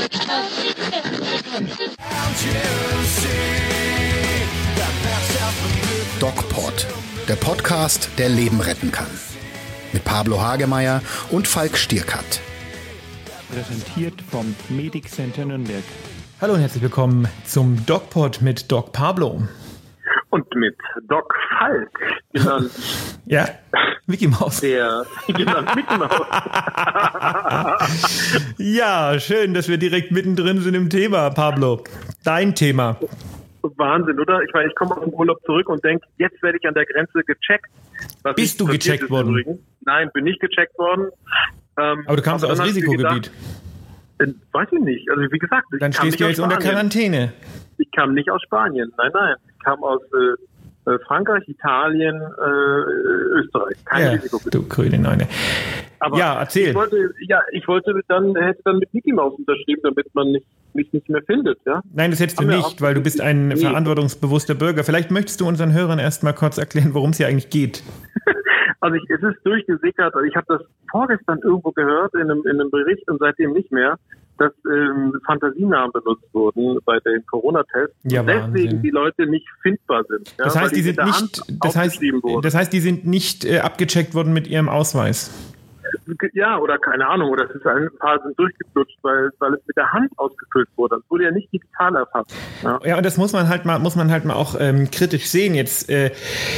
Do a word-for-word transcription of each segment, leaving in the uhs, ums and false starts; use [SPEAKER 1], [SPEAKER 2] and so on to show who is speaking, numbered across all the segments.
[SPEAKER 1] DocPod, der Podcast, der Leben retten kann. Mit Pablo Hagemeyer und Falk Stierkat.
[SPEAKER 2] Präsentiert vom Medic Center Nürnberg.
[SPEAKER 3] Hallo und herzlich willkommen zum DocPod mit Doc Pablo.
[SPEAKER 4] Und mit Doc Falk, genannt.
[SPEAKER 3] Ja, Mickey Maus.
[SPEAKER 4] Der, genannt Mickey Maus.
[SPEAKER 3] Ja, schön, dass wir direkt mittendrin sind im Thema, Pablo. Dein Thema.
[SPEAKER 4] Wahnsinn, oder? Ich meine, ich komme aus dem Urlaub zurück und denke, jetzt werde ich an der Grenze gecheckt. Was
[SPEAKER 3] Bist du gecheckt worden?
[SPEAKER 4] Übrigens. Nein, bin nicht gecheckt worden. Ähm,
[SPEAKER 3] aber du kamst aus Risikogebiet.
[SPEAKER 4] Gedacht, äh, weiß ich nicht. Also wie gesagt, ich
[SPEAKER 3] Dann
[SPEAKER 4] kam
[SPEAKER 3] stehst du jetzt unter Quarantäne.
[SPEAKER 4] Ich kam nicht aus Spanien. Nein, nein. Ich kam aus äh, Frankreich, Italien, äh, Österreich. Kein
[SPEAKER 3] ja,
[SPEAKER 4] Risikogebiet.
[SPEAKER 3] Du grüne Neune.
[SPEAKER 4] Aber
[SPEAKER 3] ja, erzähl.
[SPEAKER 4] Ich wollte, ja, ich wollte dann, hätte dann mit Mickey Maus unterschrieben, damit man nicht, mich nicht mehr findet, ja?
[SPEAKER 3] Nein, das hättest du nicht, weil du bist ein nee. verantwortungsbewusster Bürger. Vielleicht möchtest du unseren Hörern erst mal kurz erklären, worum es hier eigentlich geht.
[SPEAKER 4] Also ich, es ist durchgesickert, ich habe das vorgestern irgendwo gehört in einem, in einem Bericht und seitdem nicht mehr, dass ähm, Fantasienamen benutzt wurden bei den Corona-Tests,
[SPEAKER 3] ja,
[SPEAKER 4] und deswegen
[SPEAKER 3] Wahnsinn.
[SPEAKER 4] Die Leute nicht findbar sind. Ja,
[SPEAKER 3] das heißt, die, die sind nicht, das heißt, das heißt, die sind nicht äh, abgecheckt worden mit ihrem Ausweis.
[SPEAKER 4] Ja, oder keine Ahnung, oder es ist ein paar sind durchgeflutscht, weil, weil es mit der Hand ausgefüllt wurde. Das wurde ja nicht digital erfasst. Ja,
[SPEAKER 3] ja und das muss man halt mal, muss man halt mal auch ähm, kritisch sehen. Jetzt äh,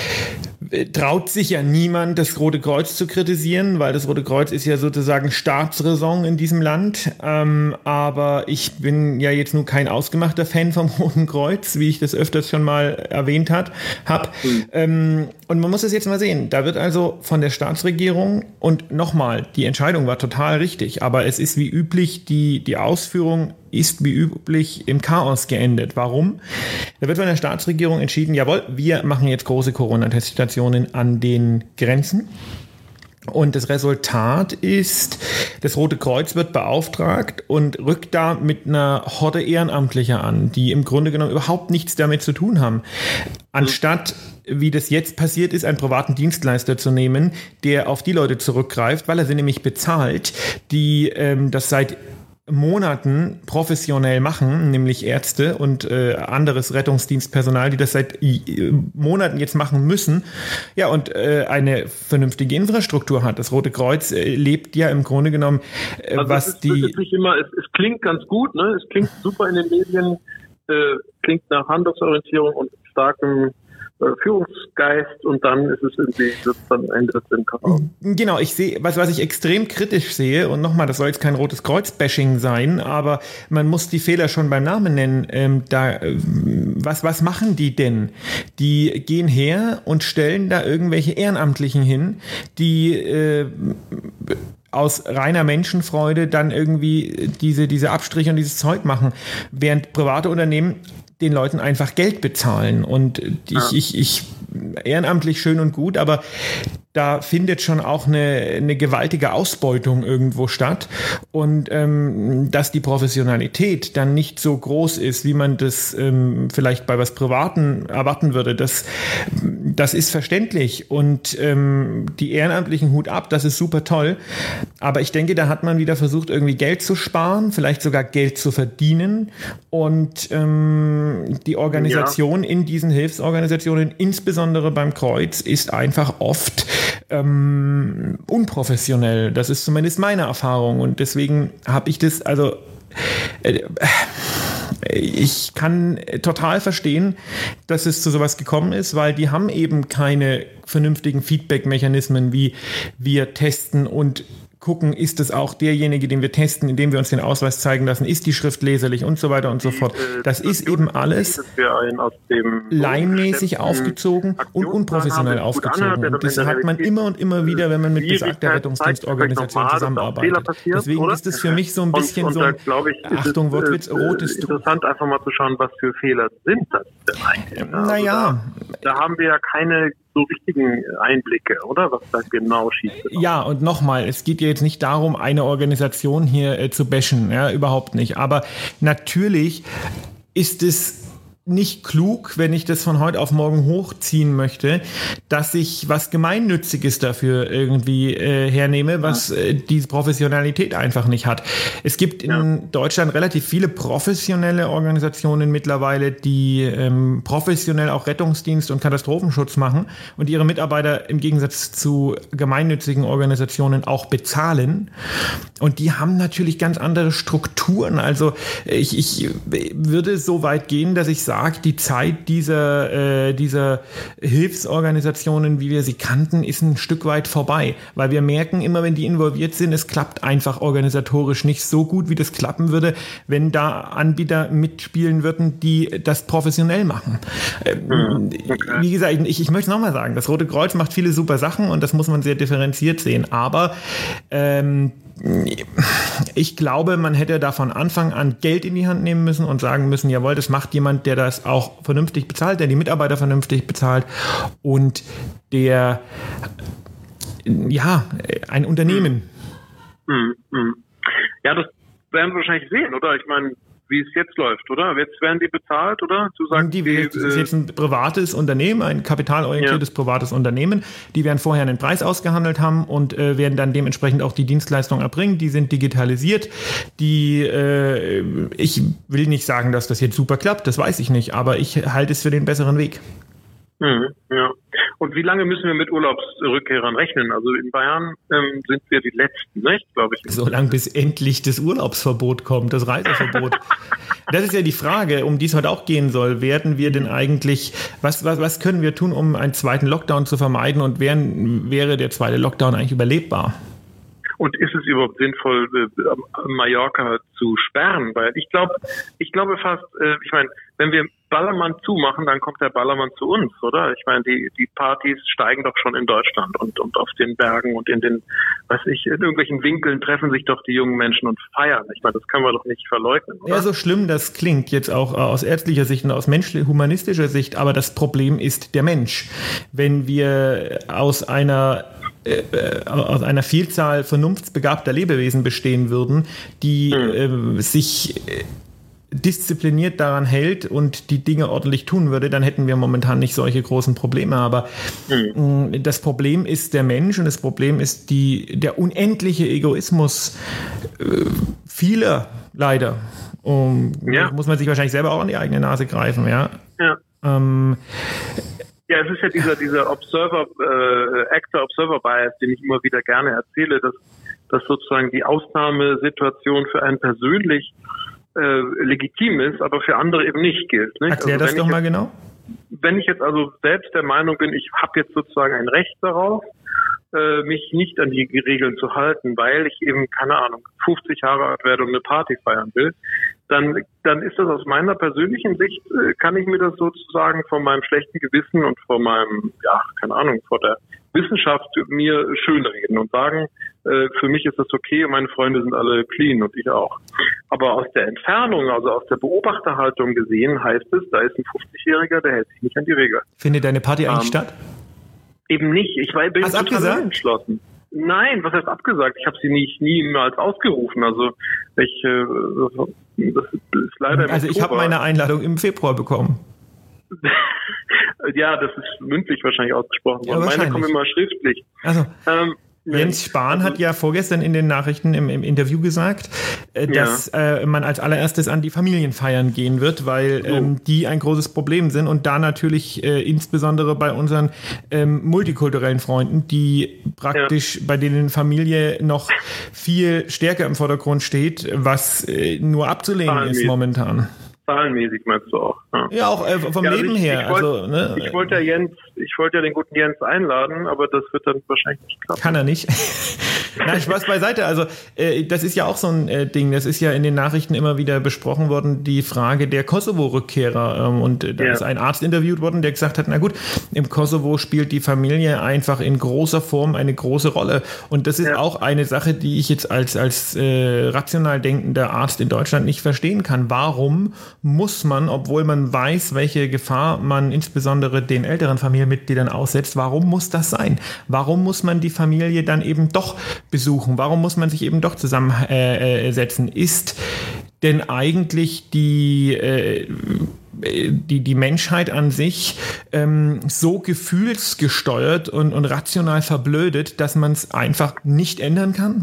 [SPEAKER 3] traut sich ja niemand, das Rote Kreuz zu kritisieren, weil das Rote Kreuz ist ja sozusagen Staatsräson in diesem Land. Ähm, aber ich bin ja jetzt nur kein ausgemachter Fan vom Roten Kreuz, wie ich das öfters schon mal erwähnt hat, hab. Mhm. Ähm, und man muss es jetzt mal sehen. Da wird also von der Staatsregierung und nochmal, die Entscheidung war total richtig, aber es ist wie üblich, die, die Ausführung ist wie üblich im Chaos geendet. Warum? Da wird von der Staatsregierung entschieden, jawohl, wir machen jetzt große Corona-Teststationen an den Grenzen. Und das Resultat ist, das Rote Kreuz wird beauftragt und rückt da mit einer Horde Ehrenamtlicher an, die im Grunde genommen überhaupt nichts damit zu tun haben. Anstatt, wie das jetzt passiert ist, einen privaten Dienstleister zu nehmen, der auf die Leute zurückgreift, weil er sie nämlich bezahlt, die ähm, das seit Monaten professionell machen, nämlich Ärzte und äh, anderes Rettungsdienstpersonal, die das seit äh, Monaten jetzt machen müssen, ja, und äh, eine vernünftige Infrastruktur hat. Das Rote Kreuz äh, lebt ja im Grunde genommen, äh, also was
[SPEAKER 4] es ist,
[SPEAKER 3] die...
[SPEAKER 4] Es, ist nicht immer, es, es klingt ganz gut, ne? Es klingt super in den Medien, äh, klingt nach Handlungsorientierung und starkem Führungsgeist und dann ist es irgendwie, dann endet es im Chaos.
[SPEAKER 3] Genau, ich sehe, was, was ich extrem kritisch sehe, und nochmal, das soll jetzt kein Rotes Kreuz-Bashing sein, aber man muss die Fehler schon beim Namen nennen. Ähm, da, was, was machen die denn? Die gehen her und stellen da irgendwelche Ehrenamtlichen hin, die äh, aus reiner Menschenfreude dann irgendwie diese, diese Abstriche und dieses Zeug machen, während private Unternehmen den Leuten einfach Geld bezahlen. Und ich, ja. ich, ich ehrenamtlich schön und gut, aber da findet schon auch eine, eine gewaltige Ausbeutung irgendwo statt. Und ähm, dass die Professionalität dann nicht so groß ist, wie man das ähm, vielleicht bei was Privaten erwarten würde, das, das ist verständlich. Und ähm, die ehrenamtlichen Hut ab, das ist super toll. Aber ich denke, da hat man wieder versucht, irgendwie Geld zu sparen, vielleicht sogar Geld zu verdienen. Und ähm, die Organisation ja. in diesen Hilfsorganisationen, insbesondere beim Kreuz, ist einfach oft ähm, unprofessionell. Das ist zumindest meine Erfahrung. Und deswegen habe ich das, also äh, ich kann total verstehen, dass es zu sowas gekommen ist, weil die haben eben keine vernünftigen Feedback-Mechanismen, wie wir testen und gucken, ist es auch derjenige, den wir testen, indem wir uns den Ausweis zeigen lassen, ist die Schrift leserlich und so weiter und so fort. Das ist eben alles laienmäßig aufgezogen und unprofessionell aufgezogen. Und das hat man immer und immer wieder, wenn man mit besagter Rettungsdienstorganisation zusammenarbeitet. Deswegen ist es für mich so ein bisschen so ein, Achtung, Wortwitz, rotes Tuch.
[SPEAKER 4] Interessant, einfach mal zu schauen, was für Fehler sind das denn eigentlich.
[SPEAKER 3] Naja.
[SPEAKER 4] Da haben wir ja keine so richtigen Einblicke, oder? Was da genau schief ist.
[SPEAKER 3] Ja, und nochmal, es geht ja jetzt nicht darum, eine Organisation hier äh, zu bashen, ja, überhaupt nicht. Aber natürlich ist es nicht klug, wenn ich das von heute auf morgen hochziehen möchte, dass ich was Gemeinnütziges dafür irgendwie äh, hernehme, was äh, diese Professionalität einfach nicht hat. Es gibt in ja. Deutschland relativ viele professionelle Organisationen mittlerweile, die ähm, professionell auch Rettungsdienst und Katastrophenschutz machen und ihre Mitarbeiter im Gegensatz zu gemeinnützigen Organisationen auch bezahlen. Und die haben natürlich ganz andere Strukturen. Also ich, ich würde so weit gehen, dass ich sage, die Zeit dieser, äh, dieser Hilfsorganisationen, wie wir sie kannten, ist ein Stück weit vorbei. Weil wir merken immer, wenn die involviert sind, es klappt einfach organisatorisch nicht so gut, wie das klappen würde, wenn da Anbieter mitspielen würden, die das professionell machen. Ähm, okay. Wie gesagt, ich, ich möchte es nochmal sagen, das Rote Kreuz macht viele super Sachen und das muss man sehr differenziert sehen. Aber ähm, ich glaube, man hätte da von Anfang an Geld in die Hand nehmen müssen und sagen müssen, jawohl, das macht jemand, der das auch vernünftig bezahlt, der die Mitarbeiter vernünftig bezahlt und der, ja, ein Unternehmen.
[SPEAKER 4] Hm, hm. Ja, das werden wir wahrscheinlich sehen, oder? Ich meine, wie es jetzt läuft, oder? Jetzt werden die bezahlt, oder? Du sagst,
[SPEAKER 3] die, die, das ist jetzt ein privates Unternehmen, ein kapitalorientiertes ja. privates Unternehmen. Die werden vorher einen Preis ausgehandelt haben und äh, werden dann dementsprechend auch die Dienstleistung erbringen. Die sind digitalisiert. Die, äh, ich will nicht sagen, dass das jetzt super klappt, das weiß ich nicht, aber ich halte es für den besseren Weg.
[SPEAKER 4] Mhm, ja. Und wie lange müssen wir mit Urlaubsrückkehrern rechnen? Also in Bayern ähm, sind wir die Letzten, nicht, glaube ich.
[SPEAKER 3] So lange, bis endlich das Urlaubsverbot kommt, das Reiseverbot. Das ist ja die Frage, um die es heute auch gehen soll. Werden wir denn eigentlich, was, was, was können wir tun, um einen zweiten Lockdown zu vermeiden und wären, wäre der zweite Lockdown eigentlich überlebbar?
[SPEAKER 4] Und ist es überhaupt sinnvoll, äh, Mallorca zu sperren? Weil ich glaube, ich glaube fast, äh, ich meine, wenn wir Ballermann zumachen, dann kommt der Ballermann zu uns, oder? Ich meine, die die Partys steigen doch schon in Deutschland und und auf den Bergen und in den, weiß ich, in irgendwelchen Winkeln treffen sich doch die jungen Menschen und feiern. Ich meine, das können wir doch nicht verleugnen, oder?
[SPEAKER 3] Ja, so schlimm das klingt jetzt auch aus ärztlicher Sicht und aus menschlich-humanistischer Sicht, aber das Problem ist der Mensch. Wenn wir aus einer Äh, aus einer Vielzahl vernunftsbegabter Lebewesen bestehen würden, die mhm. äh, sich äh, diszipliniert daran hält und die Dinge ordentlich tun würde, dann hätten wir momentan nicht solche großen Probleme. Aber mhm. äh, das Problem ist der Mensch und das Problem ist die, der unendliche Egoismus äh, vieler, leider. Um, ja. Muss man sich wahrscheinlich selber auch an die eigene Nase greifen. Ja.
[SPEAKER 4] ja.
[SPEAKER 3] Ähm,
[SPEAKER 4] Ja, es ist ja dieser dieser Observer äh, Actor Observer Bias, den ich immer wieder gerne erzähle, dass dass sozusagen die Ausnahmesituation für einen persönlich äh, legitim ist, aber für andere eben nicht gilt. Nicht?
[SPEAKER 3] Erklär also, das doch mal
[SPEAKER 4] jetzt,
[SPEAKER 3] genau.
[SPEAKER 4] Wenn ich jetzt also selbst der Meinung bin, ich habe jetzt sozusagen ein Recht darauf, äh, mich nicht an die Regeln zu halten, weil ich eben, keine Ahnung, fünfzig Jahre alt werde und eine Party feiern will, dann dann ist das aus meiner persönlichen Sicht, äh, kann ich mir das sozusagen von meinem schlechten Gewissen und von meinem, ja, keine Ahnung, vor der Wissenschaft mir schönreden und sagen, äh, für mich ist das okay und meine Freunde sind alle clean und ich auch. Aber aus der Entfernung, also aus der Beobachterhaltung gesehen, heißt es, da ist ein fünfzigjähriger, der hält sich nicht an die Regeln.
[SPEAKER 3] Findet deine Party eigentlich ähm, statt?
[SPEAKER 4] Eben nicht. Ich war, bin
[SPEAKER 3] Hast du abgesagt?
[SPEAKER 4] Entschlossen. Nein, was heißt abgesagt? Ich habe sie nicht niemals ausgerufen. Also ich, äh, das ist leider im
[SPEAKER 3] Also ich habe meine Einladung im Februar bekommen.
[SPEAKER 4] Ja, das ist mündlich wahrscheinlich ausgesprochen worden. Ja, meine kommen immer schriftlich.
[SPEAKER 3] Also. Ähm, Jens Spahn hat ja vorgestern in den Nachrichten im, im Interview gesagt, äh, dass ja. äh, man als allererstes an die Familienfeiern gehen wird, weil ähm, oh. die ein großes Problem sind und da natürlich äh, insbesondere bei unseren ähm, multikulturellen Freunden, die praktisch ja. bei denen Familie noch viel stärker im Vordergrund steht, was äh, nur abzulehnen Zahlenmäßig. ist momentan.
[SPEAKER 4] Zahlenmäßig meinst du auch. Ja,
[SPEAKER 3] ja auch äh, vom ja, Leben also ich, her.
[SPEAKER 4] Ich wollte
[SPEAKER 3] also, ne?
[SPEAKER 4] ich wollte ja Jens, ich wollte ja den guten Jens einladen, aber das wird dann wahrscheinlich nicht klappen.
[SPEAKER 3] Kann er nicht. Nein, Spaß beiseite. Also äh, das ist ja auch so ein äh, Ding, das ist ja in den Nachrichten immer wieder besprochen worden, die Frage der Kosovo-Rückkehrer. Ähm, und äh, da ja. ist ein Arzt interviewt worden, der gesagt hat, na gut, im Kosovo spielt die Familie einfach in großer Form eine große Rolle. Und das ist ja. auch eine Sache, die ich jetzt als, als äh, rational denkender Arzt in Deutschland nicht verstehen kann. Warum muss man, obwohl man weiß, welche Gefahr man insbesondere den älteren Familienmitgliedern aussetzt, warum muss das sein? Warum muss man die Familie dann eben doch besuchen? Warum muss man sich eben doch zusammensetzen? Äh, ist denn eigentlich die, äh, die, die Menschheit an sich ähm, so gefühlsgesteuert und, und rational verblödet, dass man es einfach nicht ändern kann?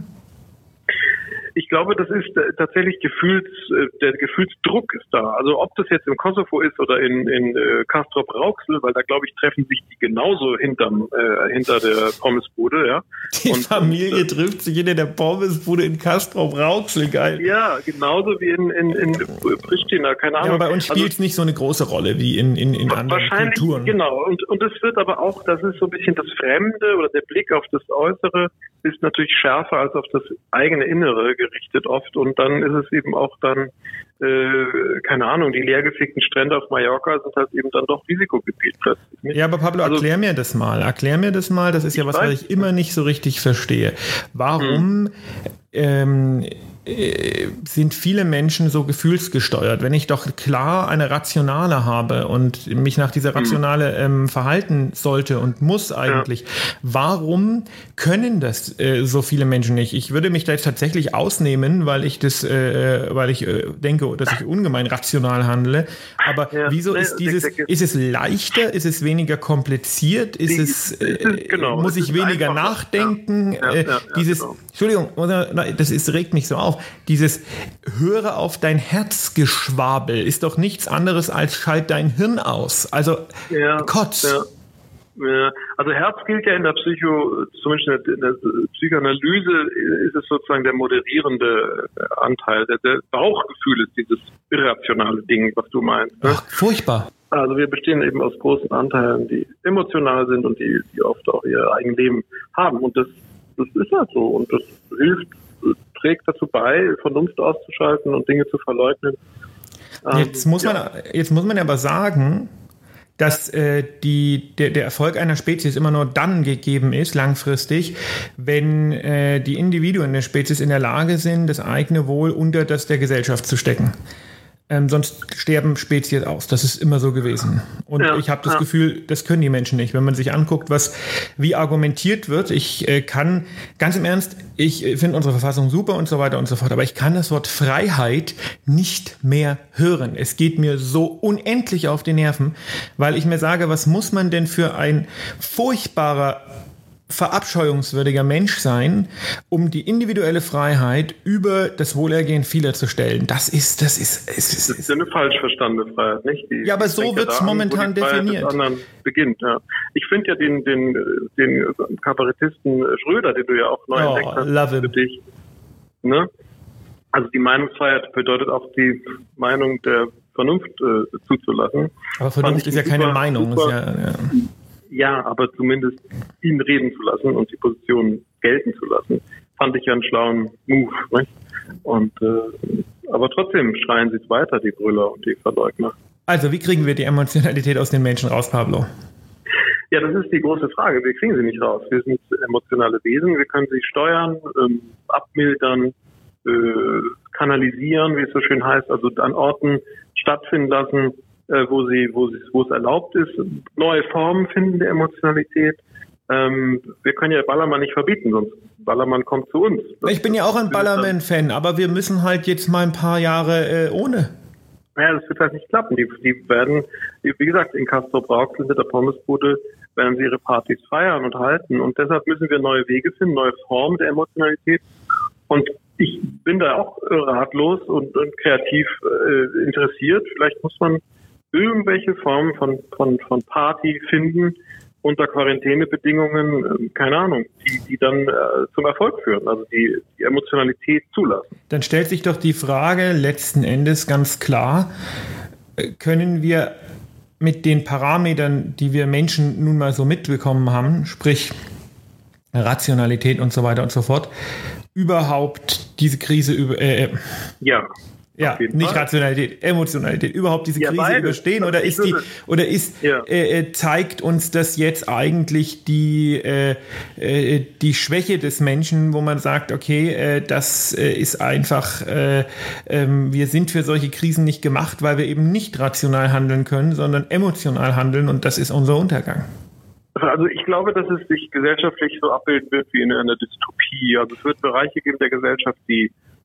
[SPEAKER 4] Ich glaube, das ist äh, tatsächlich Gefühls, äh, der Gefühlsdruck ist da. Also ob das jetzt im Kosovo ist oder in, in äh, Castrop-Rauxel, weil da glaube ich treffen sich die genauso hinterm, äh, hinter der Pommesbude, ja.
[SPEAKER 3] Die
[SPEAKER 4] und,
[SPEAKER 3] Familie
[SPEAKER 4] und,
[SPEAKER 3] trifft sich hinter der Pommesbude in Castrop-Rauxel, geil.
[SPEAKER 4] Ja, genauso wie in, in, in Pristina, keine Ahnung.
[SPEAKER 3] Ja, aber bei uns spielt es
[SPEAKER 4] also,
[SPEAKER 3] nicht so eine große Rolle wie in, in, in anderen
[SPEAKER 4] wahrscheinlich,
[SPEAKER 3] Kulturen.
[SPEAKER 4] Genau. Und, und es wird aber auch, das ist so ein bisschen das Fremde oder der Blick auf das Äußere ist natürlich schärfer als auf das eigene Innere gerichtet oft. Und dann ist es eben auch dann, äh, keine Ahnung, die leergefickten Strände auf Mallorca sind halt eben dann doch Risikogebiet plötzlich. Nicht?
[SPEAKER 3] Ja, aber Pablo, also, erklär mir das mal. Erklär mir das mal. Das ist ja was, was ich immer nicht so richtig verstehe. Warum hm. ähm, äh, sind viele Menschen so gefühlsgesteuert? Wenn ich doch klar eine Rationale habe und mich nach dieser Rationale ähm, verhalten sollte und muss eigentlich, ja. warum können das äh, so viele Menschen nicht? Ich würde mich da jetzt tatsächlich ausnehmen, weil ich das, äh, weil ich äh, denke, dass ich ungemein rational handle. Aber ja, wieso ne, ist dieses, ist es leichter, ist es weniger kompliziert, ist die, es, äh, ist, genau, muss ich weniger einfacher. nachdenken? Ja, ja, ja, dieses, genau. Entschuldigung, das ist, regt mich so auf. Dieses höre auf dein Herzgeschwabel ist doch nichts anderes als schalt dein Hirn aus. Also
[SPEAKER 4] ja,
[SPEAKER 3] Kotz.
[SPEAKER 4] Ja. Ja, also Herz gilt ja in der Psycho, zumindest in der Psychoanalyse ist es sozusagen der moderierende Anteil. Der, der Bauchgefühl ist dieses irrationale Ding, was du meinst. Ne?
[SPEAKER 3] Ach, furchtbar.
[SPEAKER 4] Also wir bestehen eben aus großen Anteilen, die emotional sind und die, die oft auch ihr eigenes Leben haben. Und das, das ist halt so. Und das hilft, trägt dazu bei, Vernunft auszuschalten und Dinge zu verleugnen.
[SPEAKER 3] Jetzt muss man, ja. jetzt muss man aber sagen, dass äh, die, der, der Erfolg einer Spezies immer nur dann gegeben ist, langfristig, wenn äh, die Individuen der Spezies in der Lage sind, das eigene Wohl unter das der Gesellschaft zu stecken. Ähm, sonst sterben Spezies aus. Das ist immer so gewesen. Und ja, ich habe das ja. Gefühl, das können die Menschen nicht. Wenn man sich anguckt, was wie argumentiert wird, ich äh, kann, ganz im Ernst, ich äh, finde unsere Verfassung super und so weiter und so fort, aber ich kann das Wort Freiheit nicht mehr hören. Es geht mir so unendlich auf die Nerven, weil ich mir sage, was muss man denn für ein furchtbarer verabscheuungswürdiger Mensch sein, um die individuelle Freiheit über das Wohlergehen vieler zu stellen. Das ist, das ist, es ist,
[SPEAKER 4] das ist eine falsch verstandene Freiheit, nicht? Die,
[SPEAKER 3] ja, aber so wird es momentan definiert.
[SPEAKER 4] Beginnt, ja. Ich finde ja den, den, den Kabarettisten Schröder, den du ja auch neu
[SPEAKER 3] oh,
[SPEAKER 4] entdeckt hast,
[SPEAKER 3] love
[SPEAKER 4] für dich. Ne? Also die Meinungsfreiheit bedeutet auch die Meinung der Vernunft äh, zuzulassen.
[SPEAKER 3] Aber Vernunft ist ja keine super, Meinung.
[SPEAKER 4] Super,
[SPEAKER 3] ist ja, ja.
[SPEAKER 4] Ja, aber zumindest ihn reden zu lassen und die Position gelten zu lassen, fand ich ja einen schlauen Move. Nicht? Und äh, aber trotzdem schreien sie es weiter, die Brüller und die Verleugner.
[SPEAKER 3] Also, wie kriegen wir die Emotionalität aus den Menschen raus, Pablo?
[SPEAKER 4] Ja, das ist die große Frage. Wir kriegen sie nicht raus. Wir sind emotionale Wesen. Wir können sie steuern, ähm, abmildern, äh, kanalisieren, wie es so schön heißt, also an Orten stattfinden lassen, wo sie, wo sie, wo es erlaubt ist, neue Formen finden der Emotionalität. Ähm, wir können ja Ballermann nicht verbieten, sonst Ballermann kommt zu uns. Das
[SPEAKER 3] ich bin ja auch ein Ballermann-Fan, aber wir müssen halt jetzt mal ein paar Jahre äh, ohne.
[SPEAKER 4] Ja, das wird halt nicht klappen. Die, die werden, wie gesagt, in Castrop-Rauxel mit der Pommesbude werden sie ihre Partys feiern und halten. Und deshalb müssen wir neue Wege finden, neue Formen der Emotionalität. Und ich bin da auch ratlos und, und kreativ äh, interessiert. Vielleicht muss man irgendwelche Formen von, von, von Party finden unter Quarantänebedingungen, keine Ahnung, die, die dann äh, zum Erfolg führen, also die, die Emotionalität zulassen.
[SPEAKER 3] Dann stellt sich doch die Frage letzten Endes ganz klar, können wir mit den Parametern, die wir Menschen nun mal so mitbekommen haben, sprich Rationalität und so weiter und so fort, überhaupt diese Krise über... Äh,
[SPEAKER 4] ja.
[SPEAKER 3] Ja, nicht Fall. Rationalität, Emotionalität, überhaupt diese Krise ja, überstehen oder ist die oder ist ja. äh, zeigt uns das jetzt eigentlich die äh, äh, die Schwäche des Menschen, wo man sagt, okay, äh, das äh, ist einfach, äh, äh, wir sind für solche Krisen nicht gemacht, weil wir eben nicht rational handeln können, sondern emotional handeln und das ist unser Untergang.
[SPEAKER 4] Also ich glaube, dass es sich gesellschaftlich so abbilden wird wie in einer Dystopie. Also es wird Bereiche geben der Gesellschaft, die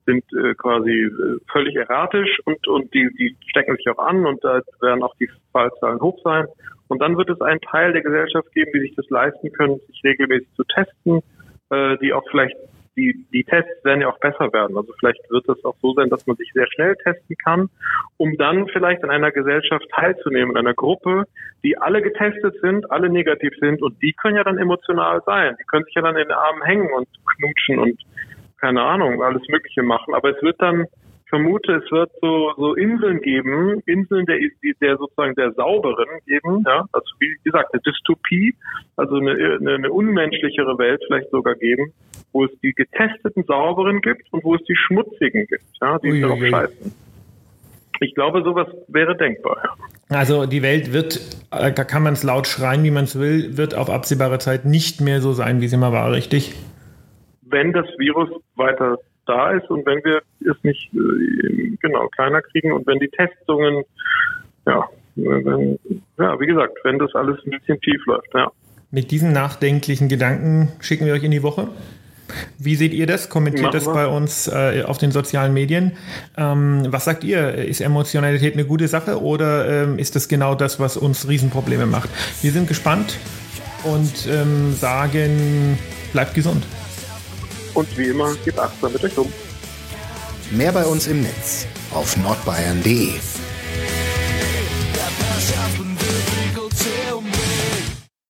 [SPEAKER 4] sind äh, quasi äh, völlig erratisch und, und die, die stecken sich auch an und da werden auch die Fallzahlen hoch sein. Und dann wird es einen Teil der Gesellschaft geben, die sich das leisten können, sich regelmäßig zu testen, äh, die auch vielleicht, die, die Tests werden ja auch besser werden. Also vielleicht wird es auch so sein, dass man sich sehr schnell testen kann, um dann vielleicht an einer Gesellschaft teilzunehmen, in einer Gruppe, die alle getestet sind, alle negativ sind und die können ja dann emotional sein. Die können sich ja dann in den Armen hängen und knutschen und keine Ahnung, alles Mögliche machen. Aber es wird dann, ich vermute, es wird so, so Inseln geben, Inseln der, der sozusagen der Sauberen geben, ja, also wie gesagt, eine Dystopie, also eine, eine, eine unmenschlichere Welt vielleicht sogar geben, wo es die getesteten Sauberen gibt und wo es die Schmutzigen gibt, ja, die darauf scheißen. Ich glaube, sowas wäre denkbar. Ja.
[SPEAKER 3] Also die Welt wird, da kann man es laut schreien, wie man es will, wird auf absehbare Zeit nicht mehr so sein, wie sie mal war, richtig?
[SPEAKER 4] Wenn das Virus weiter da ist und wenn wir es nicht äh, genau kleiner kriegen und wenn die Testungen, ja, wenn, ja, wie gesagt, wenn das alles ein bisschen tief läuft, ja.
[SPEAKER 3] Mit diesen nachdenklichen Gedanken schicken wir euch in die Woche. Wie seht ihr das? Kommentiert Machen das wir. bei uns äh, auf den sozialen Medien. Ähm, was sagt ihr? Ist Emotionalität eine gute Sache oder ähm, ist das genau das, was uns Riesenprobleme macht? Wir sind gespannt und ähm, sagen, bleibt gesund.
[SPEAKER 4] Und wie immer, geht achtsam mit euch um.
[SPEAKER 1] Mehr bei uns im Netz auf nordbayern punkt de.